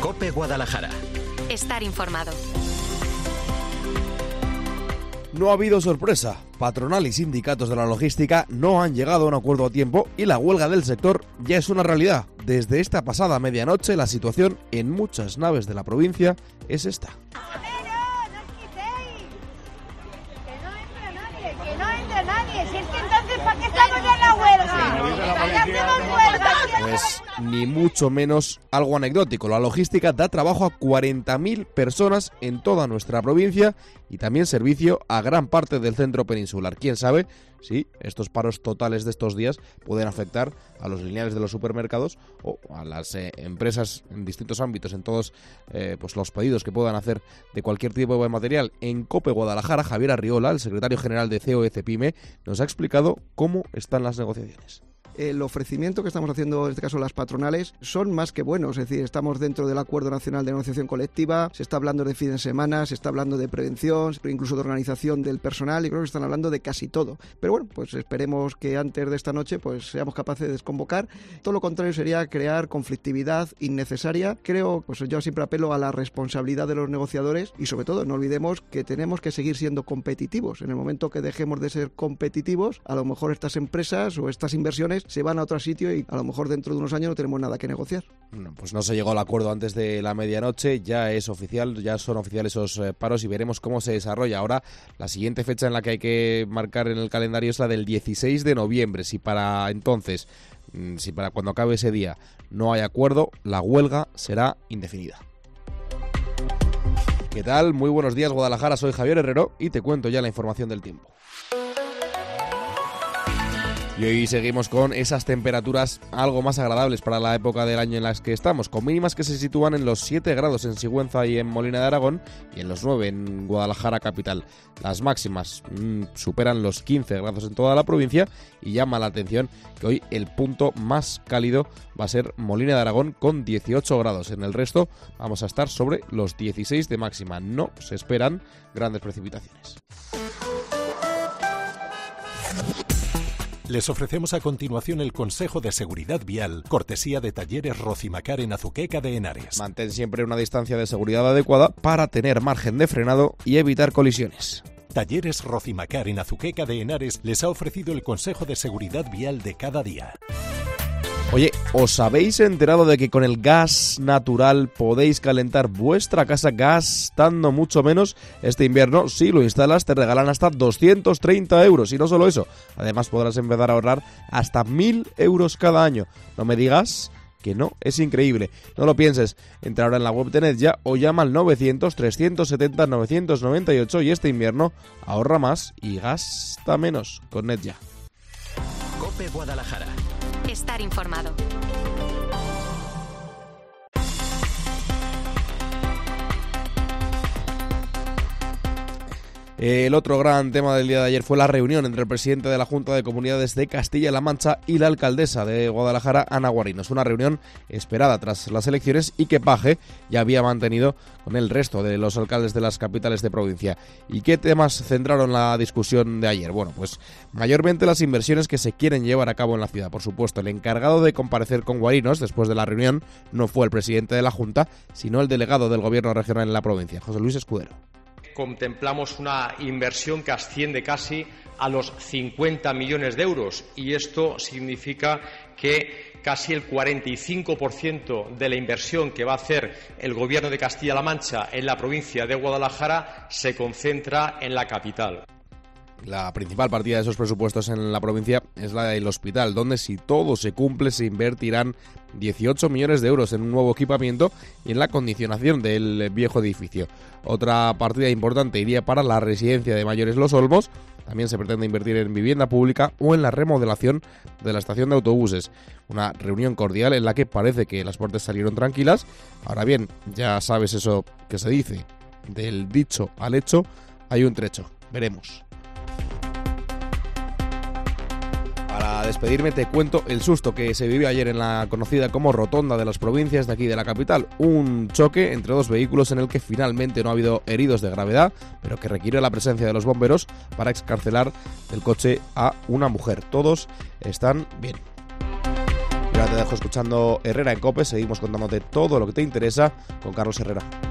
COPE Guadalajara. Estar informado. No ha habido sorpresa. Patronal y sindicatos de la logística no han llegado a un acuerdo a tiempo y la huelga del sector ya es una realidad. Desde esta pasada medianoche, la situación en muchas naves de la provincia es esta. Pues ni mucho menos algo anecdótico. La logística da trabajo a 40.000 personas en toda nuestra provincia y también servicio a gran parte del centro peninsular. ¿Quién sabe si estos paros totales de estos días pueden afectar a los lineales de los supermercados o a las empresas en distintos ámbitos, en todos pues los pedidos que puedan hacer de cualquier tipo de material? En COPE Guadalajara, Javier Arriola, el secretario general de COE-CEPIME, nos ha explicado cómo están las negociaciones. El ofrecimiento que estamos haciendo, en este caso las patronales, son más que buenos. Es decir, estamos dentro del Acuerdo Nacional de Negociación Colectiva, se está hablando de fin de semana, se está hablando de prevención, incluso de organización del personal, y creo que están hablando de casi todo. Pero bueno, pues esperemos que antes de esta noche pues seamos capaces de desconvocar. Todo lo contrario sería crear conflictividad innecesaria. Creo, pues yo siempre apelo a la responsabilidad de los negociadores y sobre todo no olvidemos que tenemos que seguir siendo competitivos. En el momento que dejemos de ser competitivos, a lo mejor estas empresas o estas inversiones se van a otro sitio y a lo mejor dentro de unos años no tenemos nada que negociar. Bueno, pues no se llegó al acuerdo antes de la medianoche, ya es oficial, ya son oficiales esos paros y veremos cómo se desarrolla. Ahora, la siguiente fecha en la que hay que marcar en el calendario es la del 16 de noviembre. Si para entonces, si para cuando acabe ese día no hay acuerdo, la huelga será indefinida. ¿Qué tal? Muy buenos días, Guadalajara, soy Javier Herrero y te cuento ya la información del tiempo. Y hoy seguimos con esas temperaturas algo más agradables para la época del año en las que estamos, con mínimas que se sitúan en los 7 grados en Sigüenza y en Molina de Aragón y en los 9 en Guadalajara capital. Las máximas superan los 15 grados en toda la provincia y llama la atención que hoy el punto más cálido va a ser Molina de Aragón con 18 grados. En el resto vamos a estar sobre los 16 de máxima. No se esperan grandes precipitaciones. Les ofrecemos a continuación el consejo de seguridad vial, cortesía de Talleres Rocimacar en Azuqueca de Henares. Mantén siempre una distancia de seguridad adecuada para tener margen de frenado y evitar colisiones. Talleres Rocimacar en Azuqueca de Henares les ha ofrecido el consejo de seguridad vial de cada día. Oye, ¿os habéis enterado de que con el gas natural podéis calentar vuestra casa gastando mucho menos este invierno? Si lo instalas te regalan hasta 230 euros y no solo eso, además podrás empezar a ahorrar hasta 1.000 euros cada año. No me digas que no, es increíble. No lo pienses, entra ahora en la web de Netja o llama al 900-370-998 y este invierno ahorra más y gasta menos con Netja. COPE Guadalajara. Estar informado. El otro gran tema del día de ayer fue la reunión entre el presidente de la Junta de Comunidades de Castilla-La Mancha y la alcaldesa de Guadalajara, Ana Guarinos. Una reunión esperada tras las elecciones y que Paje ya había mantenido con el resto de los alcaldes de las capitales de provincia. ¿Y qué temas centraron la discusión de ayer? Bueno, pues mayormente las inversiones que se quieren llevar a cabo en la ciudad. Por supuesto, el encargado de comparecer con Guarinos después de la reunión no fue el presidente de la Junta, sino el delegado del Gobierno regional en la provincia, José Luis Escudero. Contemplamos una inversión que asciende casi a los 50 millones de euros y esto significa que casi el 45% de la inversión que va a hacer el Gobierno de Castilla-La Mancha en la provincia de Guadalajara se concentra en la capital. La principal partida de esos presupuestos en la provincia es la del hospital, donde si todo se cumple se invertirán 18 millones de euros en un nuevo equipamiento y en la acondicionación del viejo edificio. Otra partida importante iría para la residencia de mayores Los Olmos. También se pretende invertir en vivienda pública o en la remodelación de la estación de autobuses. Una reunión cordial en la que parece que las partes salieron tranquilas. Ahora bien, ya sabes eso que se dice, del dicho al hecho hay un trecho. Veremos. Para despedirme te cuento el susto que se vivió ayer en la conocida como Rotonda de las Provincias de aquí de la capital. Un choque entre dos vehículos en el que finalmente no ha habido heridos de gravedad, pero que requirió la presencia de los bomberos para excarcelar del coche a una mujer. Todos están bien. Y Y ahora te dejo escuchando Herrera en COPE. Seguimos contándote todo lo que te interesa con Carlos Herrera.